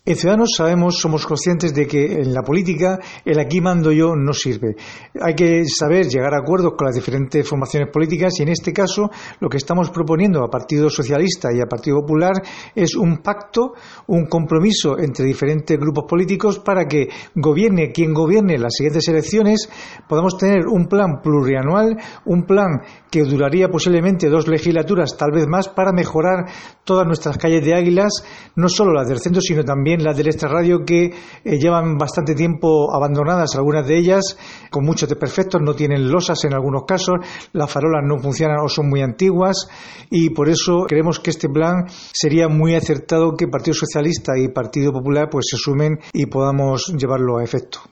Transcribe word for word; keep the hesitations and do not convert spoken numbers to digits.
En Ciudadanos sabemos, somos conscientes de que en la política el aquí mando yo no sirve. Hay que saber llegar a acuerdos con las diferentes formaciones políticas y en este caso lo que estamos proponiendo a Partido Socialista y a Partido Popular es un pacto, un compromiso entre diferentes grupos políticos para que gobierne quien gobierne las siguientes elecciones, podamos tener un plan plurianual, un plan que duraría posiblemente dos legislaturas, tal vez más, para mejorar todas nuestras calles de Águilas, no solo las del centro, sino también las del extrarradio que eh, llevan bastante tiempo abandonadas, algunas de ellas con muchos desperfectos, no tienen losas en algunos casos, las farolas no funcionan o son muy antiguas y por eso creemos que este plan sería muy acertado que Partido Socialista y Partido Popular pues se sumen y podamos llevarlo a efecto.